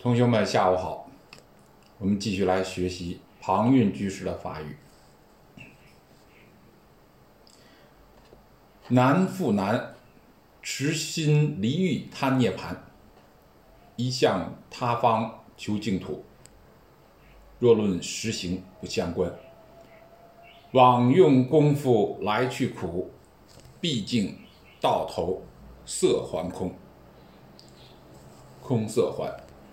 同学们，下午好。我们继续来学习庞蕴居士的法语。难复难，持心离欲贪涅盘，一向他方求净土。若论实行不相关，枉用功夫来去苦，毕竟到头色还空，空色还。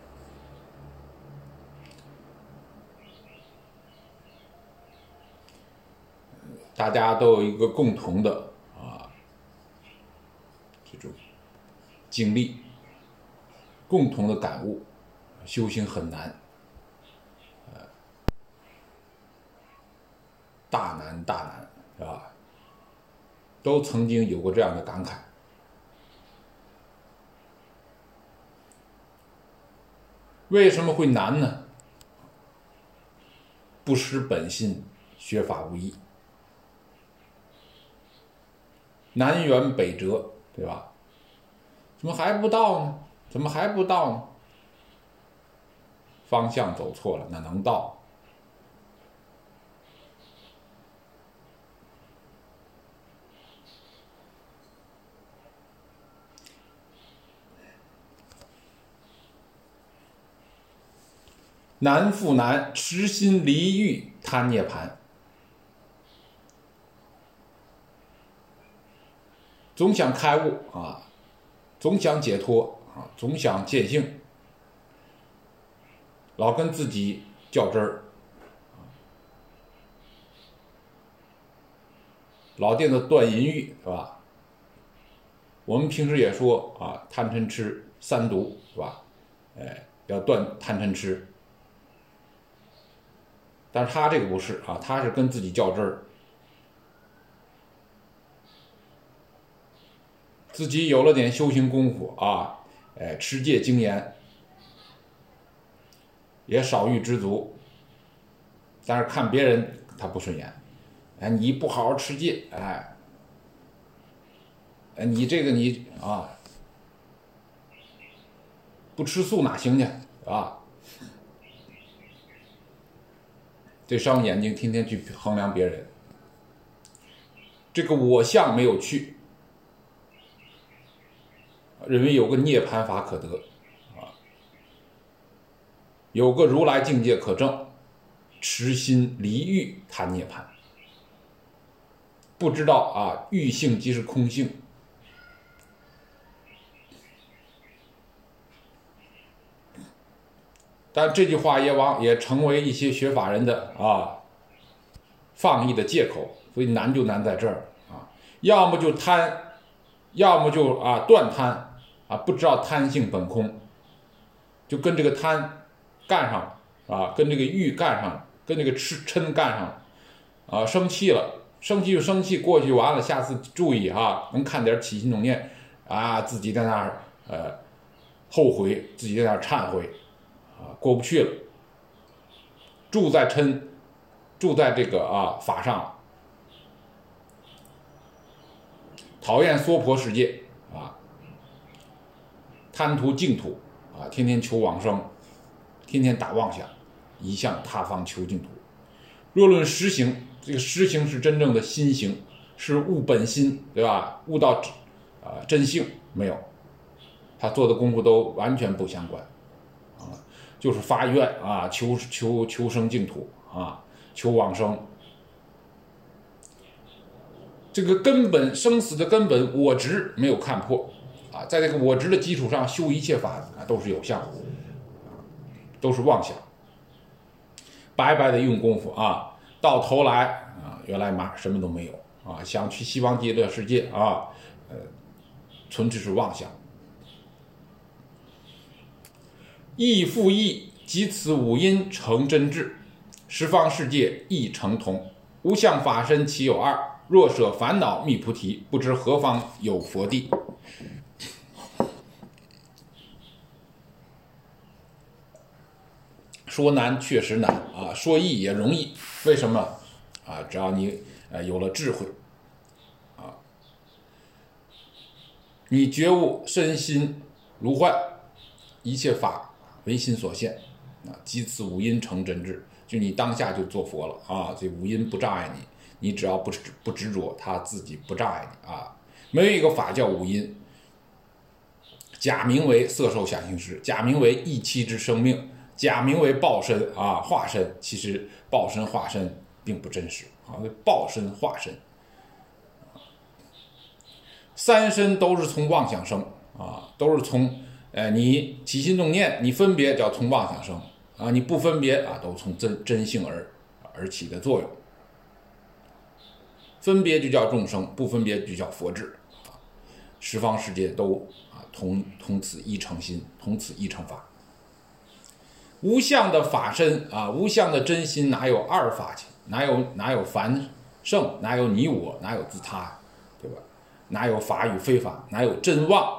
大家都有一个共同的这种经历，共同的感悟，修行很难，大难，是吧？都曾经有过这样的感慨。为什么会难呢？不识本心，学法无益。南辕北辙，对吧？怎么还不到呢？怎么还不到呢？方向走错了，那能到？难复难，持心离欲贪涅盘。总想开悟总想解脱总想见性，老跟自己较真儿，老惦着断淫欲，是吧？我们平时也说贪嗔痴三毒，是吧？要断贪嗔痴。但是他这个不是他是跟自己较真儿。自己有了点修行功夫持戒精严，也少欲知足，但是看别人他不顺眼，你不好好持戒，你这个你不吃素哪行去这伤眼睛，天天去衡量别人，这个我相没有去，认为有个涅盘法可得有个如来境界可证，持心离欲贪涅盘，不知道欲性即是空性。但这句话也成为一些学法人的放逸的借口，所以难就难在这儿要么就贪，要么就断贪不知道贪性本空，就跟这个贪干上跟这个欲干上，跟这个嗔干上生气了，生气就生气，过去就完了，下次注意能看点起心动念自己在那儿后悔，自己在那儿忏悔过不去了，住在这个法上，讨厌娑婆世界贪图净土天天求往生，天天打妄想，一向他方求净土。若论实行，这个实行是真正的心行，是悟本心，对吧？悟到真性没有，他做的功夫都完全不相关就是发愿求生净土求往生。这个根本生死的根本我执没有看破在这个我执的基础上修一切法都是有相都是妄想，白白的用功夫到头来原来什么都没有想去西方极乐世界纯粹是妄想。亦复亦，即此五阴成真智，十方世界亦成同，无相法身其有二？若舍烦恼觅菩提，不知何方有佛地。说难确实难说易也容易。为什么只要你有了智慧你觉悟身心如幻，一切法唯心所现啊，即此五阴成真智，就你当下就做佛了啊！这五阴不障碍你，你只要不执着，它自己不障碍你啊。没有一个法叫五阴，假名为色受想行识，假名为一期之生命，假名为报身啊化身，其实报身化身并不真实啊，报身化身，三身都是从妄想生啊，都是从你起心动念，你分别叫从妄想生啊，你不分别啊，都从真性而起的作用。分别就叫众生，不分别就叫佛智啊。十方世界都啊同此一成心，同此一成法。无相的法身啊，无相的真心，哪有二法情？哪有凡圣？哪有你我？哪有自他？对吧？哪有法与非法？哪有真妄？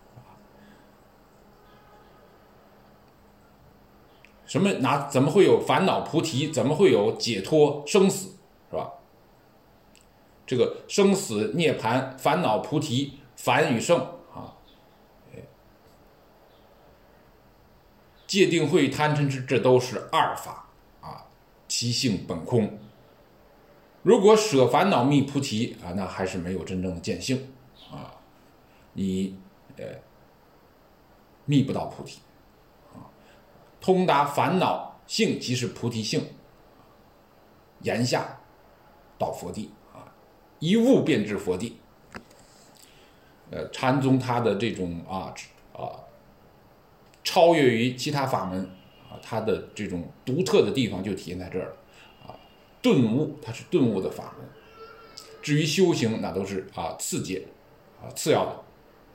怎么会有烦恼菩提？怎么会有解脱生死？是吧？这个生死涅槃、烦恼菩提、凡与圣啊，戒定慧贪嗔痴，这都是二法啊，其性本空。如果舍烦恼觅菩提啊，那还是没有真正的见性啊，你觅不到菩提啊。通达烦恼性即是菩提性，言下到佛地啊，一悟便至佛地。禅宗它的这种超越于其他法门啊，它的这种独特的地方就体现在这儿啊，顿悟，它是顿悟的法门。至于修行，那都是次阶次要的。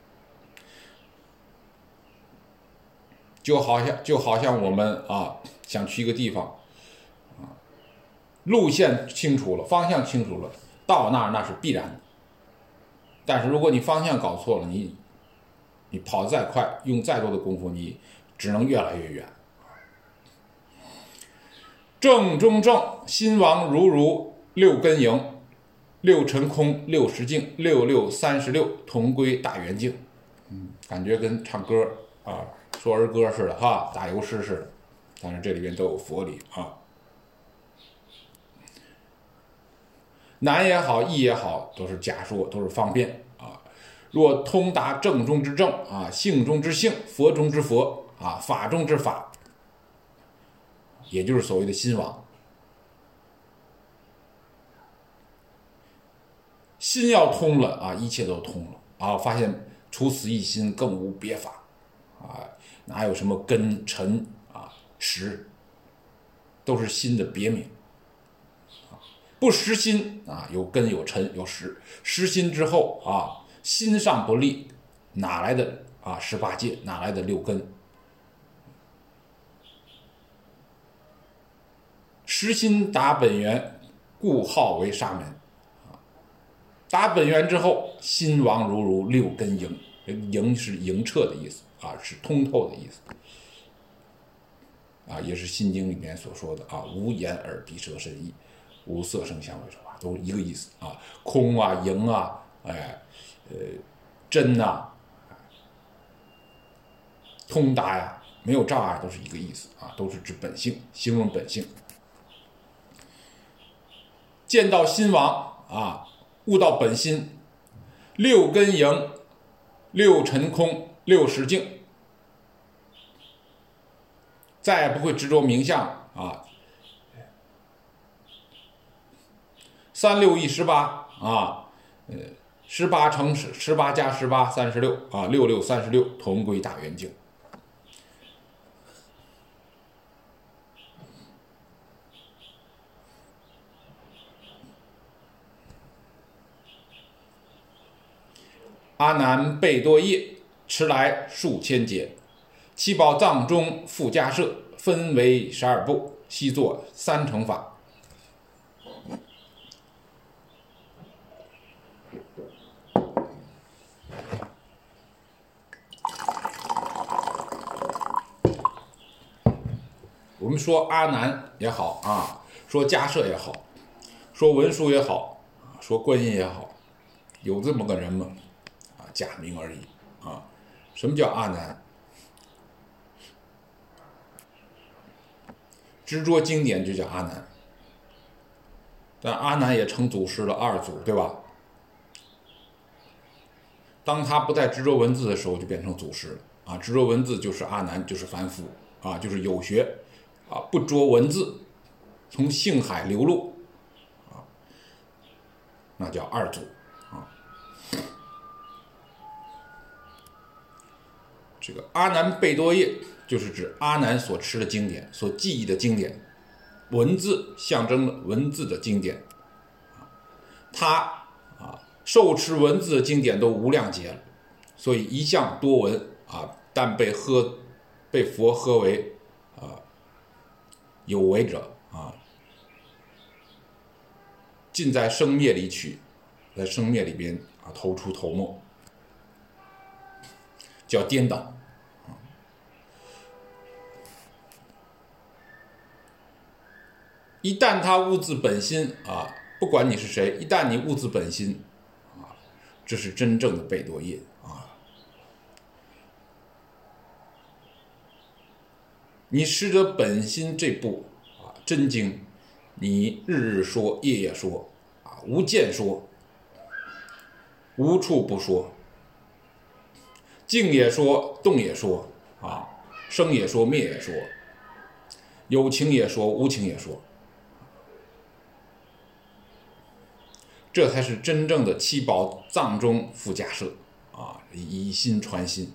就好像我们想去一个地方路线清楚了，方向清楚了，到那是必然的。但是如果你方向搞错了，你跑得再快，用再多的功夫，你只能越来越远。正中正，心王如六根营，六尘空，六识净，六六36，同归大圆净。感觉跟唱歌说儿歌似的哈，打油诗似的，但是这里边都有佛理啊。难也好，易也好，都是假说，都是方便啊。若通达正中之正啊，性中之性，佛中之佛啊，法中之法，也就是所谓的心王。心要通了啊，一切都通了啊，发现除此一心，更无别法啊，哪有什么根尘识，都是心的别名。不实心啊，有根有尘有识，实心之后心上不立，哪来的18界，哪来的六根？实心达本源，故号为沙门。达本源之后，心王如六根营，营是营彻的意思是通透的意思也是心经里面所说的无眼耳鼻舌身意，无色声香味触法，都是一个意思空营真通达呀，没有障碍，都是一个意思都是指本性，形容本性。见到心王悟到本心，六根营，六尘空，六识净，再也不会执着名相3、6、1、1818乘18加18 366、6、36，同归大圆净。阿难备多业，迟来数千劫，七宝藏中复加设，分为12部，悉作3乘法。我们说阿难也好说迦摄也好，说文殊也好，说观音也好，有这么个人吗？假名而已什么叫阿难？ 执着经典就叫阿难。但阿难也成祖师了二祖，对吧？当他不再执着文字的时候，就变成祖师了啊！执着文字就是阿难，就是凡夫啊，就是有学啊，不着文字，从性海流露啊，那叫二祖啊。这个阿难贝多业就是指阿难所持的经典，所记忆的经典，文字象征了文字的经典。他受持文字的经典都无量劫了，所以一向多闻啊，但被佛喝为有为者啊，尽在生灭里取，在生灭里边头出头没，叫颠倒。一旦他悟自本心啊，不管你是谁，一旦你悟自本心啊，这是真正的贝多业啊。你识得本心这部真经，你日日说，夜夜说啊，无间说，无处不说，静也说，动也说啊，生也说，灭也说，有情也说，无情也说。这才是真正的七宝藏中附加摄啊，以心传心。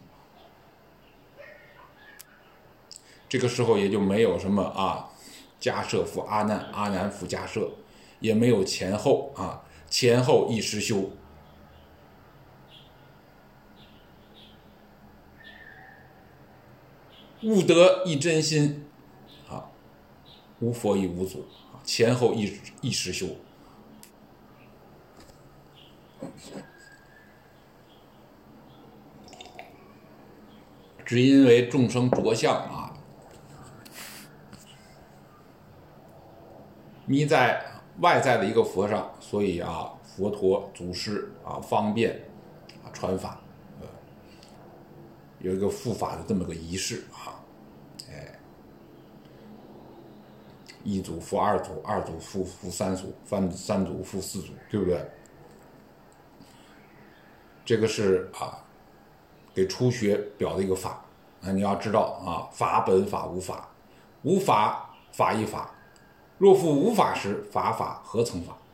这个时候也就没有什么迦摄附阿难，阿难附迦摄，也没有前后前后一实修。悟得一真心无佛亦无祖，前后一实修。只因为众生着相迷在外在的一个佛上，所以佛陀祖师方便传法，有一个护法的这么个仪式一祖复二祖，二祖复三祖，三祖复四祖，对不对？这个是给初学表的一个法。你要知道法本法无法，无法法亦法，若复无法时，法何曾法？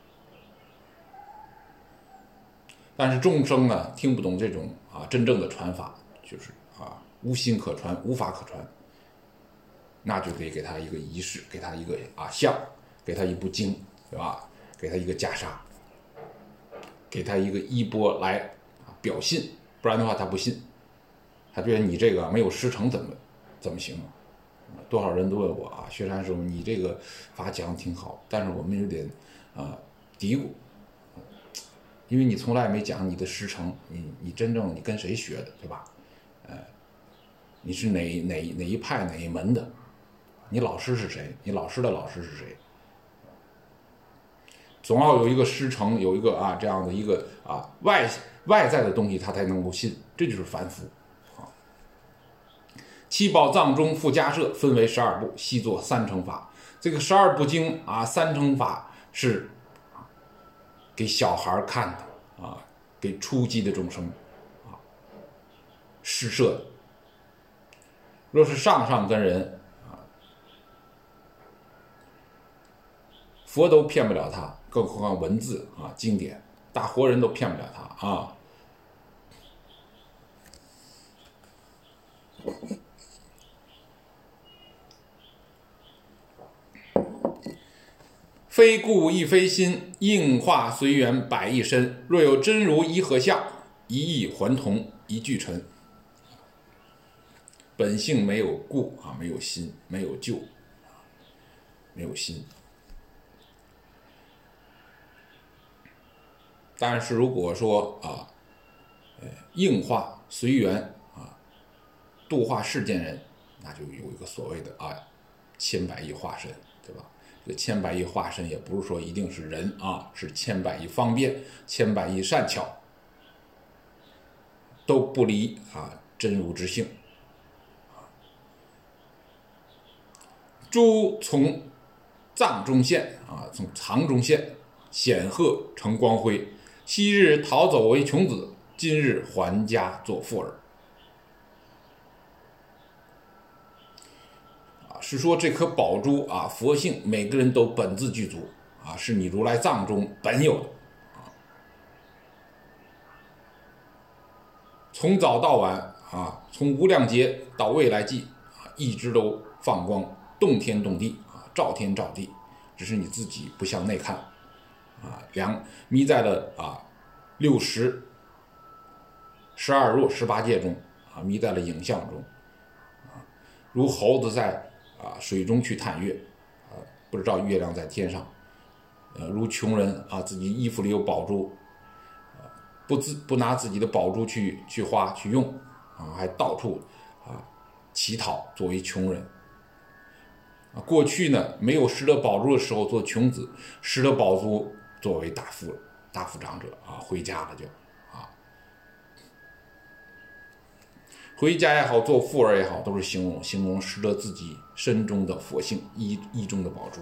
但是众生呢听不懂这种真正的传法，就是无心可传，无法可传，那就可以给他一个仪式，给他一个像，给他一部经，对吧？给他一个袈裟，给他一个衣钵来表信，不然的话他不信，他觉得你这个没有师承怎么行？多少人都问我薛禅师傅，你这个法讲挺好，但是我们有点嘀咕，因为你从来没讲你的师承，你真正你跟谁学的，对吧？你是哪一派哪一门的？你老师是谁？你老师的老师是谁？总要有一个师承，有一个这样的一个外在的东西，他才能够信，这就是凡夫。七宝藏中附迦摄分为12部，细作3乘法。这个12部经3乘法是给小孩看的给初级的众生施设的。若是上根人佛都骗不了他，更何况文字经典，大活人都骗不了他非故亦非心，应化随缘百亿身。若有真如一合相，一意还同一俱尘。本性没有故没有心，没有旧，没有心。但是如果说应化随缘度化世间人，那就有一个所谓的千百亿化身，对吧？这个千百亿化身也不是说一定是人是千百亿方便，千百亿善巧，都不离真如之性。 诸从藏中现从藏中现，显赫成光辉。昔日逃走为穷子，今日还家做富儿。是说这颗宝珠佛性每个人都本自具足是你如来藏中本有的从早到晚从无量劫到未来际一直都放光，动天动地照天照地，只是你自己不向内看迷在了60、12入、18界中迷在了影像中如猴子在水中去探月不知道月亮在天上如穷人自己衣服里有宝珠不拿自己的宝珠去花去用还到处乞讨作为穷人过去呢没有拾得宝珠的时候做穷子，拾得宝珠作为大富长者回家了就回家也好，做富儿也好，都是形容拾得自己身中的佛性意中的宝珠。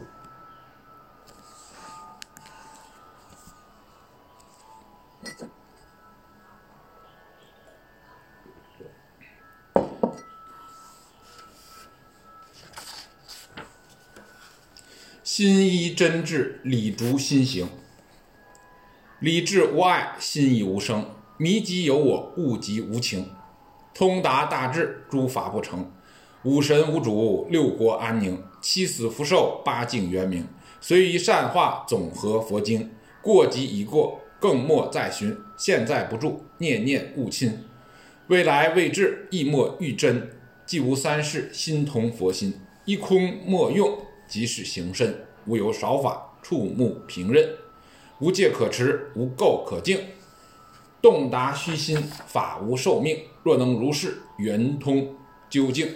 心依真智，理逐心行。理智无碍，心亦无生。迷即有我，悟即无情。通达大智，诸法不成。五神无主，六国安宁。七死福寿，八境圆明。随以善化，总合佛经。过即已过，更莫再寻。现在不住，念念勿亲。未来未至，亦莫欲真。既无三世，心同佛心。一空莫用，即是行深。无有少法，触目平刃。无戒可持，无垢可净。洞达虚心，法无寿命。若能如是，圆通究竟。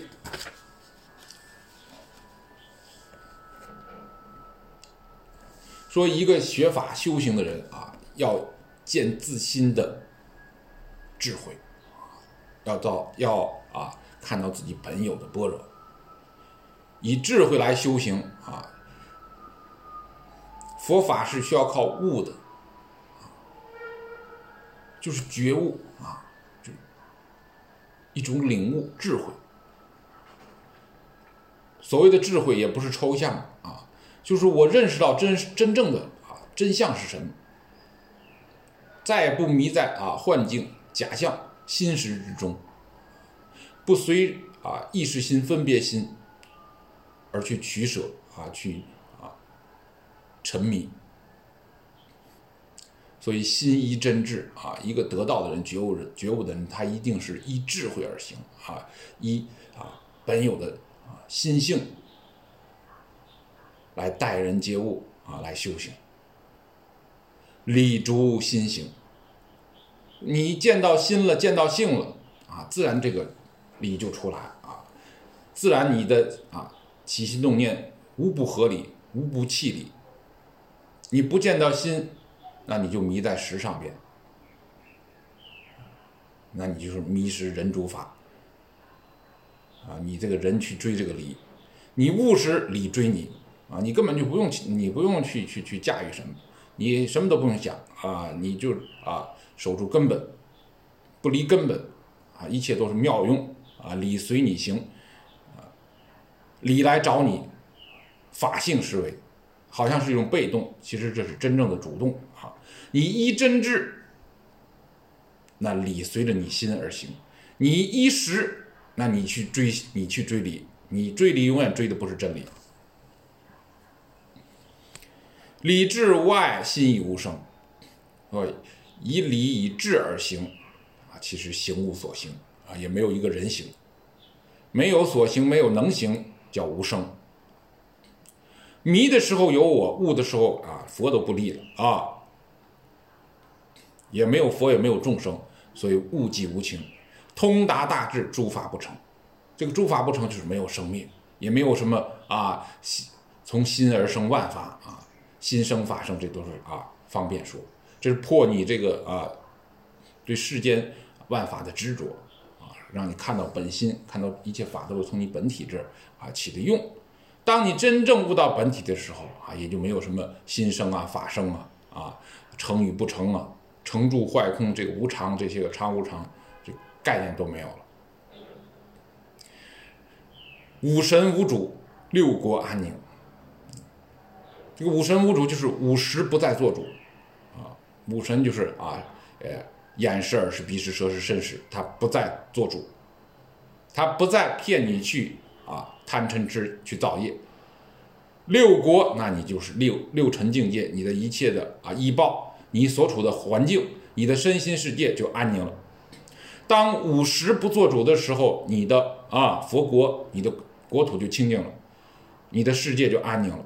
说一个学法修行的人要见自心的智慧，要看到自己本有的般若，以智慧来修行佛法是需要靠悟的就是觉悟就一种领悟智慧。所谓的智慧也不是抽象就是我认识到真正的真相是什么，再也不迷在幻境假象心识之中，不随意识心分别心而去取舍去沉迷。所以心依真智一个得道的人觉悟的人，他一定是依智慧而行依本有的心性来待人接物来修行。理逐心行，你见到心了，见到性了自然这个理就出来自然你的起心动念无不合理，无不气理。你不见到心，那你就迷在识上边，那你就是迷失人主法你这个人去追这个理，你悟时理追你你根本就不用去驾驭什么，你什么都不用想你就守住根本，不离根本一切都是妙用理随你行理来找你，法性实为，好像是一种被动，其实这是真正的主动你依真智，那理随着你心而行；你依识，那你去追理，你追理永远追的不是真理。理智无碍，心亦无生。以理以智而行其实行无所行也没有一个人行，没有所行，没有能行，叫无生。迷的时候有我，悟的时候佛都不立了也没有佛，也没有众生，所以悟即无情。通达大智，诸法不成。这个诸法不成就是没有生灭，也没有什么从心而生万法心生法生，这都是方便说。这是破你这个对世间万法的执着让你看到本心，看到一切法都是从你本体这儿起的用。 当你真正悟到本体的时候啊，也就没有什么心生啊、法生啊、成与不成啊、成住坏空这个无常这些个常无常这概念都没有了。五神无主，六国安宁。这个五神无主就是五识不再做主啊，五神就是眼识、耳识、鼻识、舌识、身识，它不再做主，它不再骗你去贪嗔痴去造业。六国，那你就是六尘境界，你的一切的依报，你所处的环境，你的身心世界就安宁了。当五识不做主的时候，你的佛国，你的国土就清净了，你的世界就安宁了。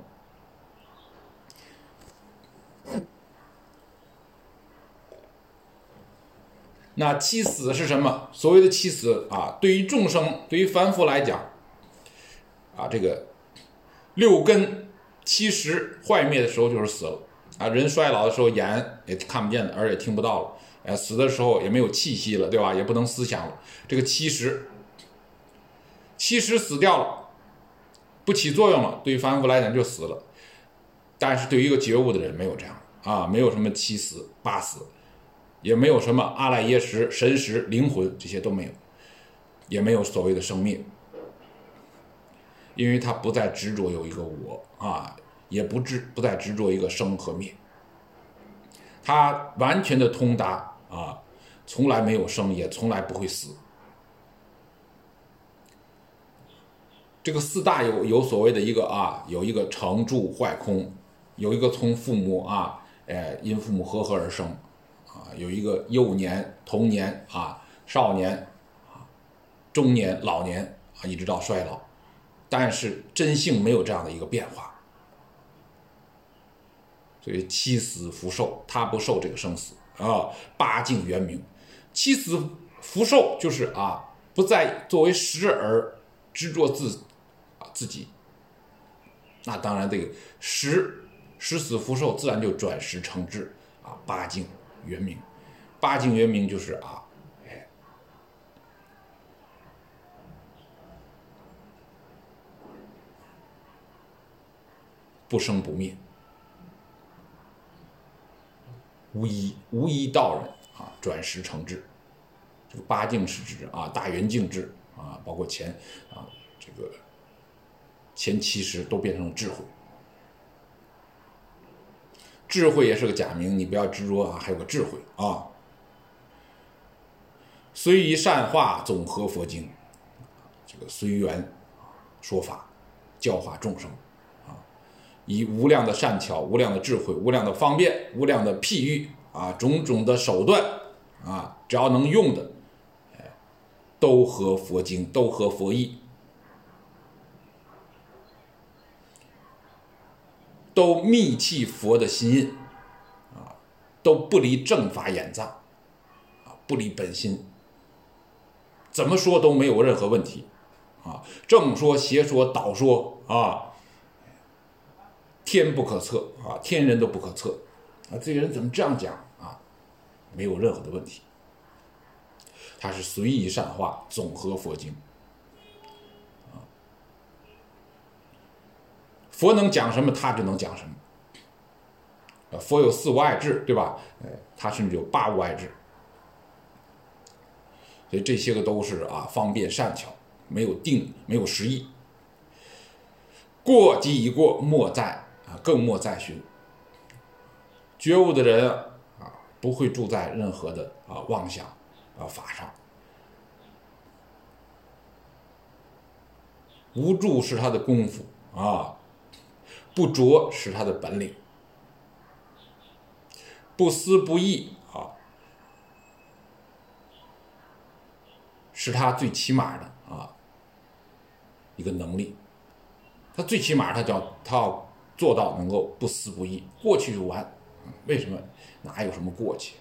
那七死是什么？所谓的七死对于众生，对于凡夫来讲这个六根七识坏灭的时候就是死了人衰老的时候眼也看不见了，耳也听不到了，死的时候也没有气息了，对吧？也不能思想了。这个七识死掉了，不起作用了，对于凡夫来讲就死了。但是对于一个觉悟的人没有这样没有什么七死八死，也没有什么阿赖耶识、神识、灵魂，这些都没有，也没有所谓的生灭，因为他不再执着有一个我也不再执着一个生和灭，他完全的通达从来没有生，也从来不会死。这个四大有所谓的一个有一个成住坏空，有一个从父母因父母和合而生有一个幼年、童年少年中年、老年一直到衰老，但是真性没有这样的一个变化。所以七死福寿，他不受这个生死八境圆明。七死福寿就是不再作为实而执着自己。那当然这个实死福寿自然就转识成智八境圆明。八境圆明就是不生不灭，无一道人转识成智。这个八境是指大圆净智包括这个前七识都变成了智慧。智慧也是个假名，你不要执着还有个智慧随以善化总合佛经，这个随缘说法教化众生以无量的善巧、无量的智慧、无量的方便、无量的譬喻种种的手段只要能用的都合佛经，都合佛意，都密契佛的心印都不离正法眼藏不离本心，怎么说都没有任何问题正说邪说倒说天不可测天人都不可测这个人怎么这样讲没有任何的问题。他是随意善化总合佛经佛能讲什么他就能讲什么佛有四无碍智，对吧？他甚至有八无碍智。所以这些个都是方便善巧，没有定，没有实意。过即已过，莫再更莫再寻。觉悟的人不会住在任何的妄想法上。无住是他的功夫不着是他的本领，不思不议是他最起码的一个能力。他最起码他要做到能够不思不议，过去就完。为什么？哪有什么过去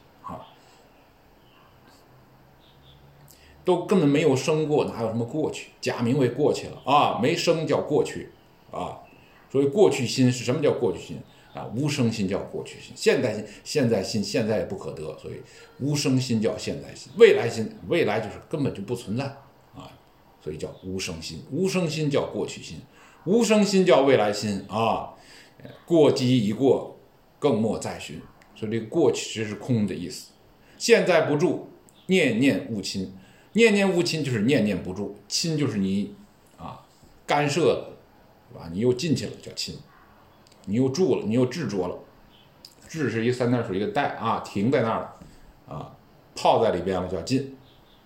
都根本没有生过，哪有什么过去？假名为过去了没生叫过去所以过去心是什么叫过去心无生心叫过去心，现在心现在也不可得，所以无生心叫现在心，未来心未来就是根本就不存在所以叫无生心。无生心叫过去心， 无生心叫未来心啊，过即已过，更莫再寻。所以这个过其实是空的意思。现在不住，念念勿亲。念念勿亲就是念念不住，亲就是你干涉了，对吧？你又进去了叫亲，你又住了，你又执着了。执是一个三点水一个带啊，停在那儿了啊，泡在里边了叫进。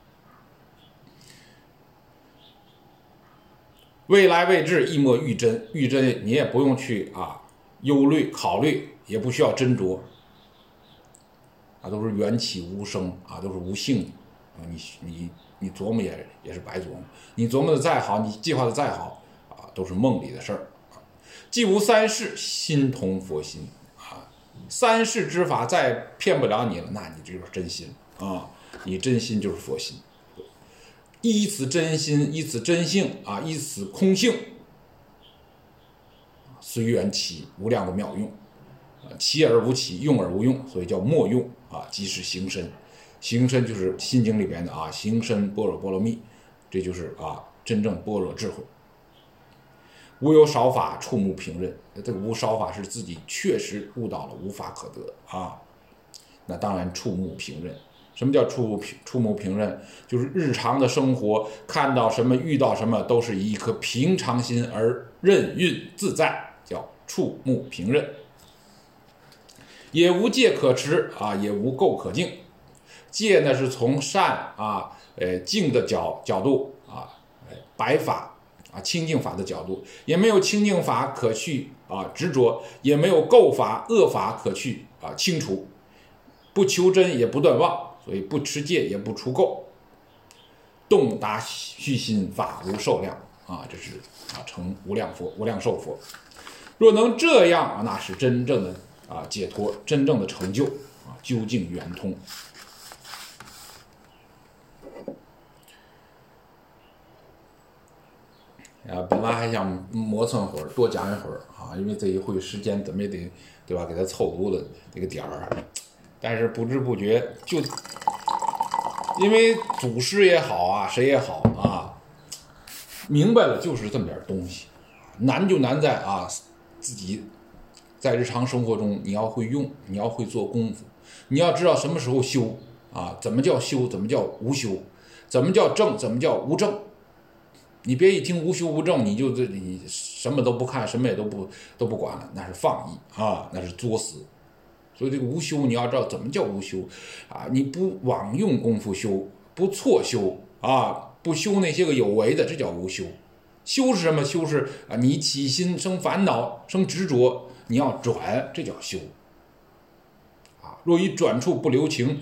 未来未至，亦莫欲真。欲真你也不用去忧虑考虑，也不需要斟酌都是缘起无生都是无性你琢磨也是白琢磨，你琢磨的再好，你计划的再好都是梦里的事儿。既无三世，心同佛心三世之法再骗不了你了，那你这就是真心你真心就是佛心。依此真心，依此真性依此空性，随缘起无量的妙用，起而无起，用而无用，所以叫莫用即是行深。行深就是心经里边的行深般若波罗蜜，这就是真正般若智慧。无有少法，触目平认。这个无少法是自己确实悟到了，无法可得那当然触目平认。什么叫触目平认？就是日常的生活，看到什么遇到什么都是以一颗平常心而任运自在，叫触目平认。也无戒可持也无垢可净。戒呢是从善净的角度白法清净法的角度，也没有清净法可去执着，也没有垢法恶法可去清除。不求真也不断妄，所以不持戒也不除垢。洞达虚心，法无受量这是成无量佛无量寿佛。若能这样那是真正的解脱，真正的成就究竟圆通。本来还想磨蹭会儿，多讲一会儿因为这一会时间怎么也得对吧，给他凑足了这个点儿。但是不知不觉就因为祖师也好谁也好明白了就是这么点东西。难就难在自己在日常生活中你要会用，你要会做功夫，你要知道什么时候修怎么叫修，怎么叫无修，怎么叫正，怎么叫无正。你别一听无修无正，你什么都不看，什么也都不管了，那是放逸那是作死。所以这个无修你要知道怎么叫无修你不枉用功夫修，不错修不修那些个有为的，这叫无修。修是什么？修是你起心生烦恼生执着，你要转，这叫修若以转处不留情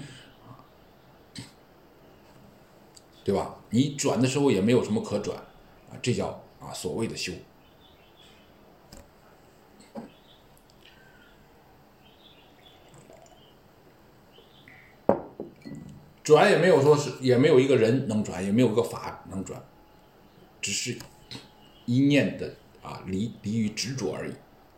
对吧？你转的时候也没有什么可转这叫所谓的修。转也没有说是，也没有一个人能转，也没有一个法能转，只是一念的离于执着而已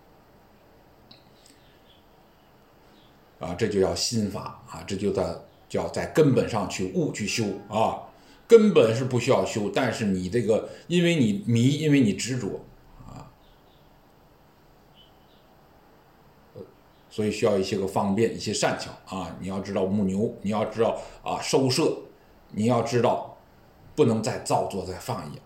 这就叫心法这就叫在根本上去悟去修根本是不需要修，但是你这个因为你迷，因为你执着所以需要一些个方便，一些善巧你要知道牧牛，你要知道收摄，你要知道不能再造作再放逸。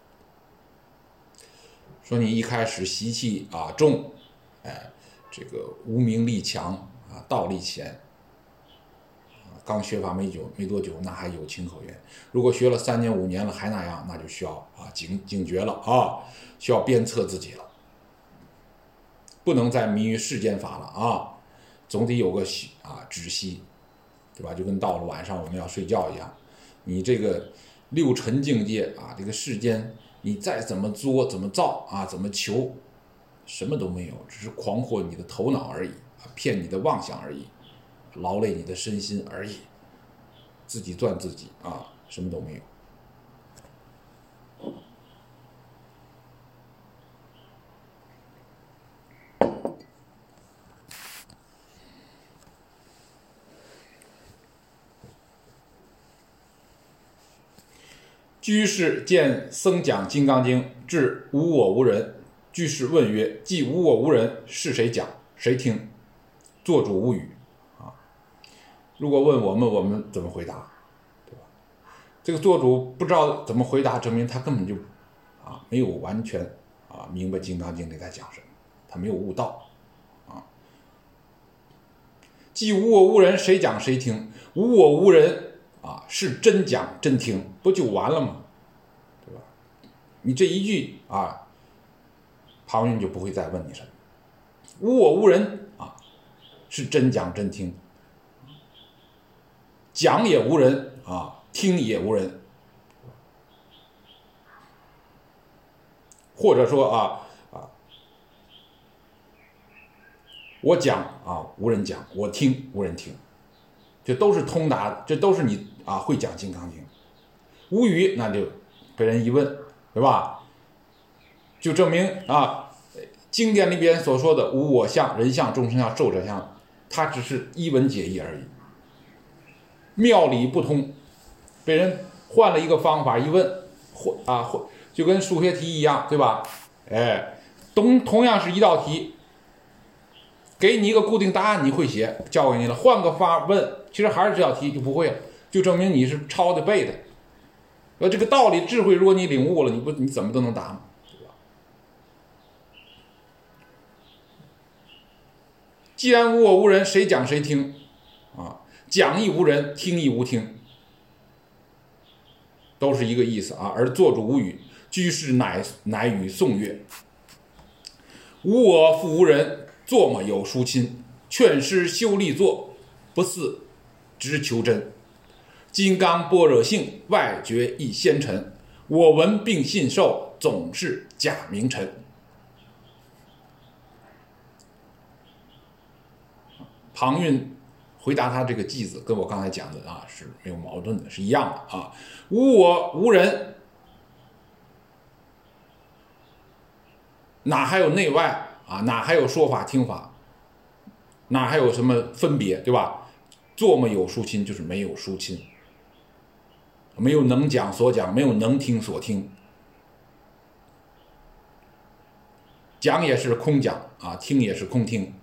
说你一开始习气重这个无名力强道力浅刚学法没多久，那还有情可原。如果学了3年5年了还那样，那就需要警觉了需要鞭策自己了，不能再迷于世间法了总得有个止息，对吧？就跟到了晚上我们要睡觉一样，你这个六尘境界这个世间你再怎么作怎么造怎么求，什么都没有，只是狂惑你的头脑而已骗你的妄想而已，劳累你的身心而已，自己赚自己什么都没有。居士见僧讲《金刚经》，至无我无人， 居士问曰：既无我无人，是谁讲谁听？做主无语啊。如果问我们怎么回答？对吧？这个做主不知道怎么回答，证明他根本就没有完全明白《金刚经》里在讲什么，他没有悟道啊。既无我无人，谁讲谁听？无我无人是真讲真听，不就完了吗？对吧？你这一句庞云就不会再问你什么。无我无人是真讲真听，讲也无人听也无人，或者说我讲无人讲，我听无人听，这都是通达的，这都是你会讲《金刚经》。无语，那就被人一问，对吧？就证明经典里边所说的无我相、人相、众生相、寿者相，它只是一文解义而已，妙理不通，被人换了一个方法一问，就跟数学题一样，对吧？同样是一道题，给你一个固定答案，你会写，教给你了，换个法问，其实还是这道题就不会了，就证明你是抄的背的。这个道理智慧，如果你领悟了，你怎么都能答嘛，对吧？既然无我无人，谁讲谁听讲亦无人，听亦无听，都是一个意思而做主无语，居士乃语颂曰：无我复无人，作么有殊亲？劝师修立作，不似直求真。金刚般若性，外觉亦仙尘。我闻并信受，总是假名尘。庞韵回答他这个偈子，跟我刚才讲的是没有矛盾的，是一样的无我无人，哪还有内外哪还有说法听法，哪还有什么分别，对吧？作么有殊亲，就是没有殊亲，没有能讲所讲，没有能听所听。讲也是空讲听也是空听。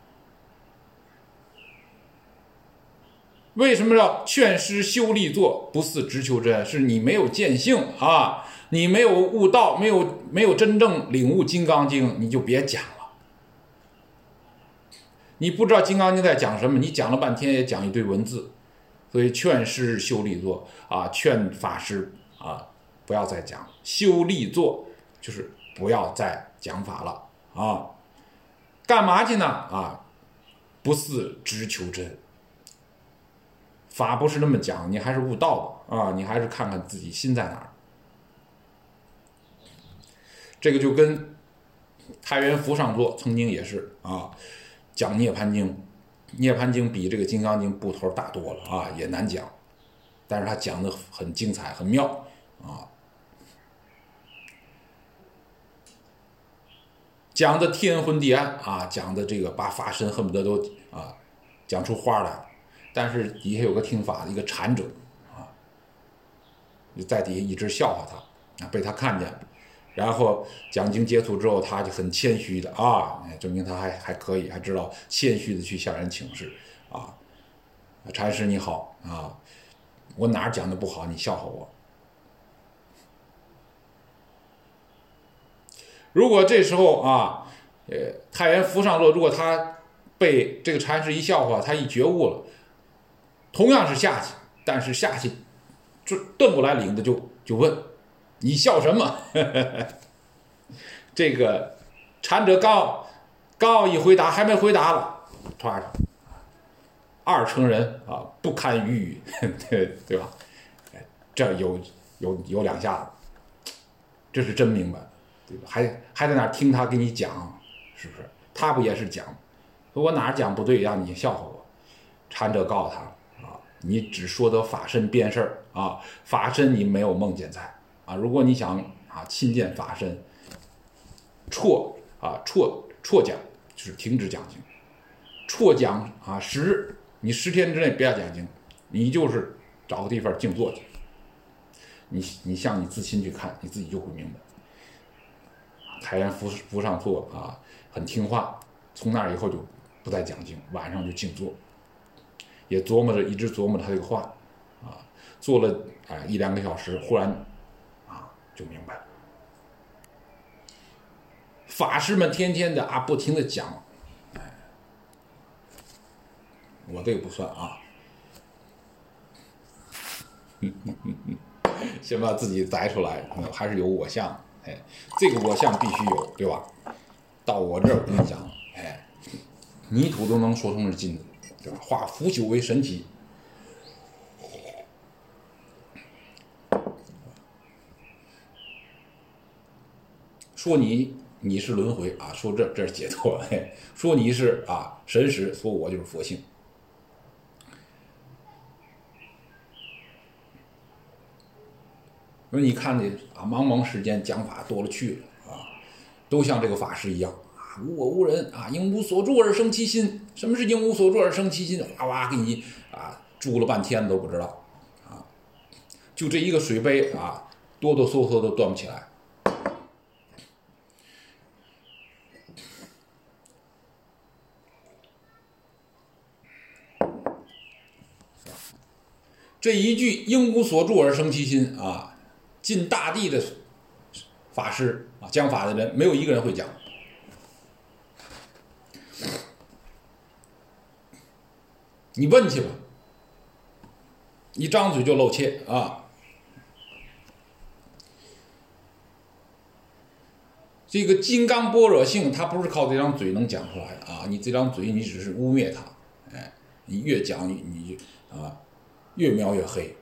为什么要劝师修立作，不似直求真？是你没有见性你没有悟道，没有真正领悟《金刚经》，你就别讲了。你不知道《金刚经》在讲什么，你讲了半天也讲一堆文字。所以劝师修立作劝法师不要再讲，修立作就是不要再讲法了干嘛去呢不似直求真。法不是那么讲，你还是悟道的你还是看看自己心在哪儿。这个就跟太原福上座曾经也是讲涅槃经，涅槃经比这个金刚经部头大多了也难讲，但是他讲的很精彩很妙讲的天昏地暗讲的这个把法身恨不得都讲出花来。但是底下有个听法的一个禅者就在底下一直笑话他被他看见了，然后讲经接触之后，他就很谦虚的证明他还可以，还知道谦虚的去向人请示禅师你好我哪儿讲的不好，你笑话我。如果这时候太原福上座，如果他被这个禅师一笑话，他一觉悟了，同样是下去，但是下去瞪过来领的就问你笑什么这个禅者刚一回答，还没回答了，唰，二乘人不堪语语对吧？这有两下子，这是真明白，对吧？还在那听他给你讲，是不是？他不也是讲？我哪讲不对，让你笑话我？禅者告诉他你只说得法身边事儿法身你没有梦见在如果你想亲见法身，辍讲，就是停止讲经，辍讲10日，你10天之内不要讲经，你就是找个地方静坐去，你向你自心去看，你自己就会明白太原福上座啊，很听话。从那以后就不再讲经，晚上就静坐，也琢磨着，一直琢磨他这个话啊，做了1-2个小时，忽然就明白了。法师们天天的不停的讲，我这个不算啊。先把自己摘出来，还是有我相，这个我相必须有，对吧？到我这儿，我跟你讲，泥土都能说成是金子，对吧？化腐朽为神奇。说你是轮回啊，说这是解脱，说你是神识，说我就是佛性。说你看这茫茫世间讲法多了去了都像这个法师一样无我无人因无所住而生其心。什么是因无所住而生其心？哇哇给你住了半天都不知道就这一个水杯哆哆嗦嗦都端不起来。这一句因无所住而生其心尽大地的法师讲法的人没有一个人会讲。你问去吧，一张嘴就露怯这个金刚般若性，它不是靠这张嘴能讲出来的你这张嘴，你只是污蔑它，你越讲你越描越黑。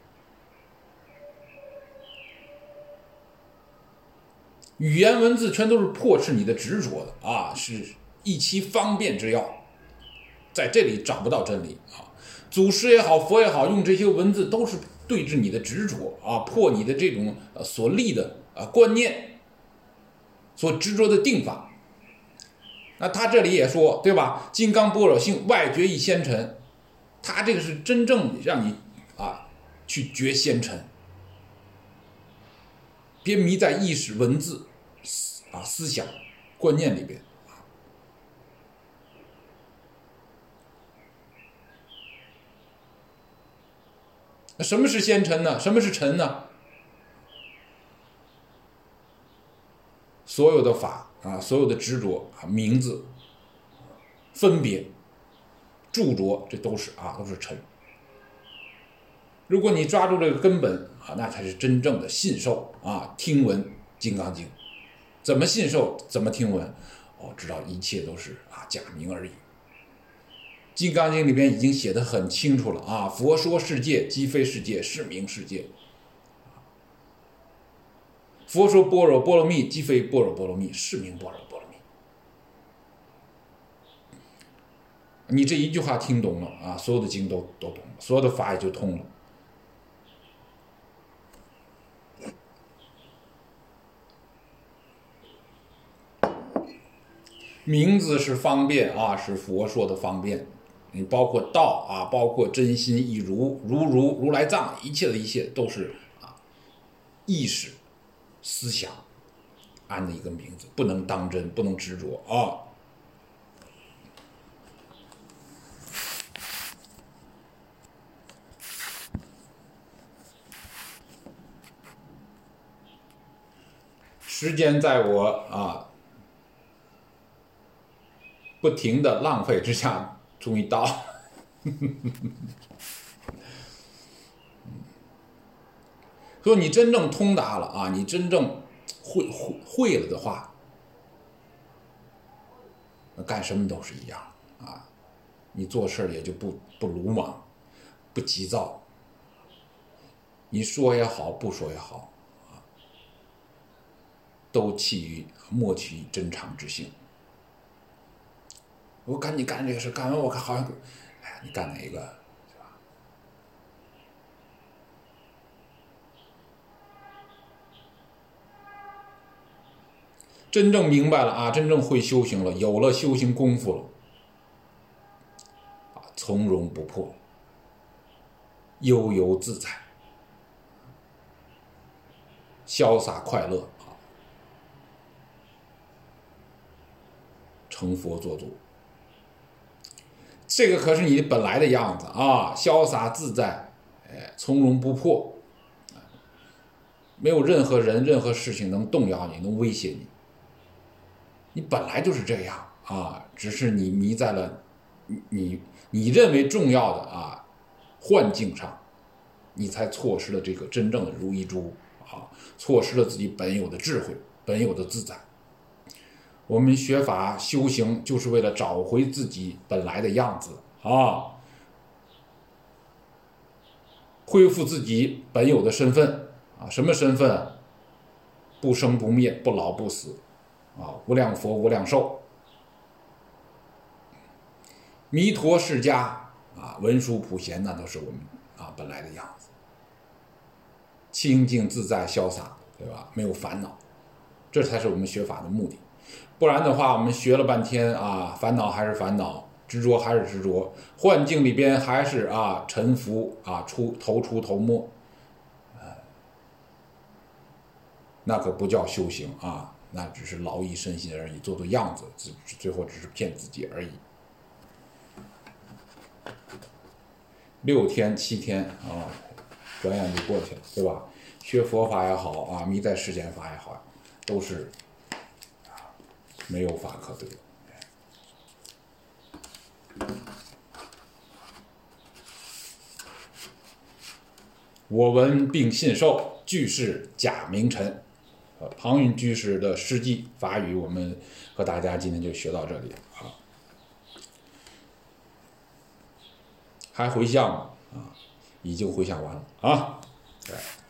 语言文字全都是破斥你的执着的是一其方便之要，在这里找不到真理祖师也好，佛也好，用这些文字都是对治你的执着破你的这种所立的观念，所执着的定法。那他这里也说，对吧？金刚般若性，外觉一仙尘，他这个是真正让你去觉仙尘，别迷在意识、文字思想、观念里边。那什么是仙尘呢？什么是尘呢？所有的法所有的执着名字、分别、著着，这都是尘。如果你抓住这个根本那才是真正的信受听闻《金刚经》。怎么信受？怎么听闻？知道一切都是假名而已。《金刚经》里边已经写得很清楚了佛说世界即非世界，是名世界。佛说般若波罗蜜即非般若波罗蜜，是名般若波罗蜜。你这一句话听懂了所有的经都懂了，所有的法也就通了。名字是方便是佛说的方便。你包括道包括真心一如如来藏，一切的一切都是意识思想安的一个名字，不能当真，不能执着时间在我不停的浪费之下，终于到说你真正通达了你真正会了的话，干什么都是一样你做事也就不鲁莽，不急躁，你说也好，不说也好都莫起于真常之性。我赶紧干这个事，干完我看好像你干哪个是吧？真正明白了真正会修行了，有了修行功夫了从容不迫，悠游自在，潇洒快乐成佛做主。这个可是你本来的样子啊，潇洒自在，从容不迫，没有任何人、任何事情能动摇你，能威胁你。你本来就是这样啊，只是你迷在了你认为重要的幻境上，你才错失了这个真正的如意珠啊，错失了自己本有的智慧、本有的自在。我们学法修行就是为了找回自己本来的样子啊，恢复自己本有的身份啊。什么身份？不生不灭，不老不死啊，无量佛无量寿。弥陀释迦啊，文殊普贤，那都是我们本来的样子，清净自在潇洒，对吧？没有烦恼，这才是我们学法的目的。不然的话，我们学了半天烦恼还是烦恼，执着还是执着，幻境里边还是沉浮头出头没，那可不叫修行啊，那只是劳逸身心而已，做做样子，最后只是骗自己而已。6天7天转眼就过去了，对吧？学佛法也好迷在世间法也好，都是没有法可得。我闻并信受，俱是假名臣。庞云居士的诗记法语，我们和大家今天就学到这里还回向吗？已经回向完了对。